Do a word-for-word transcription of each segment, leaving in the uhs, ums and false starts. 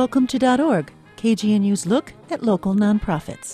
Welcome to .org, K G N U's look at local nonprofits.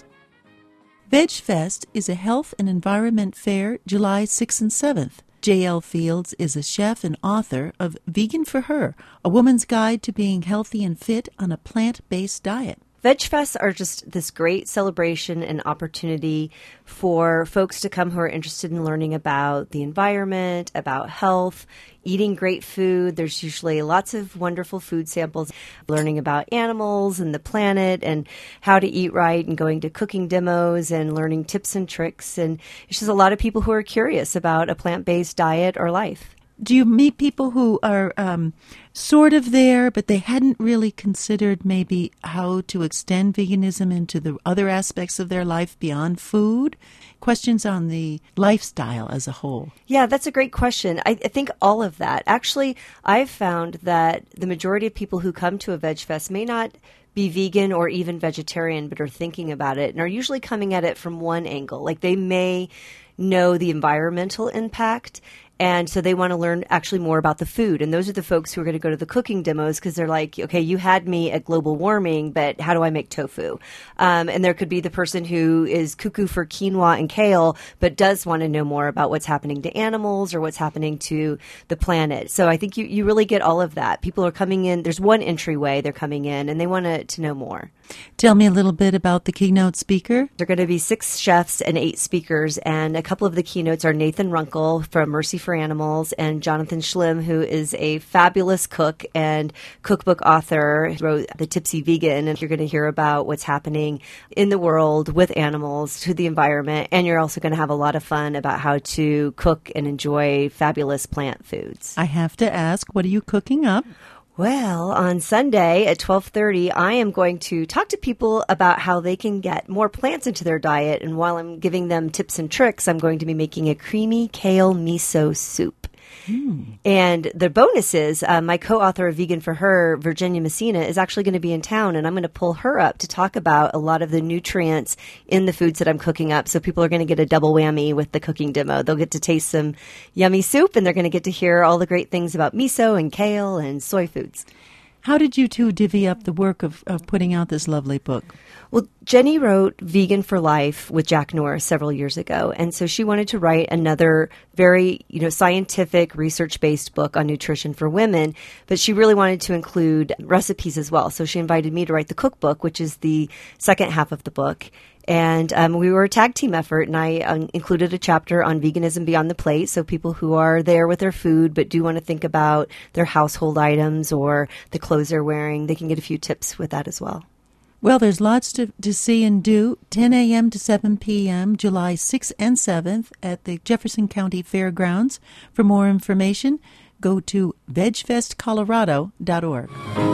VegFest is a health and environment fair July sixth and seventh. J L Fields is a chef and author of Vegan for Her, a woman's guide to being healthy and fit on a plant-based diet. VegFests are just this great celebration and opportunity for folks to come who are interested in learning about the environment, about health, eating great food. There's usually lots of wonderful food samples, learning about animals and the planet and how to eat right, and going to cooking demos and learning tips and tricks. And it's just a lot of people who are curious about a plant-based diet or life. Do you meet people who are um, sort of there, but they hadn't really considered maybe how to extend veganism into the other aspects of their life beyond food? Questions on the lifestyle as a whole. Yeah, that's a great question. I, I think all of that. Actually, I've found that the majority of people who come to a VegFest may not be vegan or even vegetarian, but are thinking about it and are usually coming at it from one angle. Like they may know the environmental impact, and so they want to learn actually more about the food. And those are the folks who are going to go to the cooking demos because they're like, okay, you had me at global warming, but how do I make tofu? Um, and there could be the person who is cuckoo for quinoa and kale, but does want to know more about what's happening to animals or what's happening to the planet. So I think you, you really get all of that. People are coming in. There's one entryway. They're coming in, and they want to, to know more. Tell me a little bit about the keynote speaker. There are going to be six chefs and eight speakers, and a couple of the keynotes are Nathan Runkle from Mercy for Animals and Jonathan Schlimm, who is a fabulous cook and cookbook author, who wrote The Tipsy Vegan. And you're going to hear about what's happening in the world with animals, to the environment, and you're also going to have a lot of fun about how to cook and enjoy fabulous plant foods. I have to ask, what are you cooking up? Well, on Sunday at twelve thirty, I am going to talk to people about how they can get more plants into their diet. And while I'm giving them tips and tricks, I'm going to be making a creamy kale miso soup. Mm. And the bonus is uh, my co-author of Vegan for Her, Virginia Messina, is actually going to be in town, and I'm going to pull her up to talk about a lot of the nutrients in the foods that I'm cooking up. So people are going to get a double whammy with the cooking demo. They'll get to taste some yummy soup, and they're going to get to hear all the great things about miso and kale and soy foods. How did you two divvy up the work of, of putting out this lovely book? Well, Jenny wrote Vegan for Life with Jack Norris several years ago, and so she wanted to write another very, you know, scientific, research-based book on nutrition for women, but she really wanted to include recipes as well. So she invited me to write the cookbook, which is the second half of the book. And um, we were a tag team effort, and I um, included a chapter on veganism beyond the plate. So people who are there with their food but do want to think about their household items or the clothes they're wearing, they can get a few tips with that as well. Well, there's lots to, to see and do. ten a.m. to seven p.m., July sixth and seventh at the Jefferson County Fairgrounds. For more information, go to veg fest colorado dot org.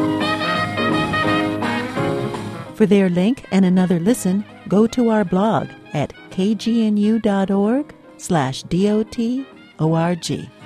For their link and another listen, go to our blog at k g n u dot org slash D O T O R G.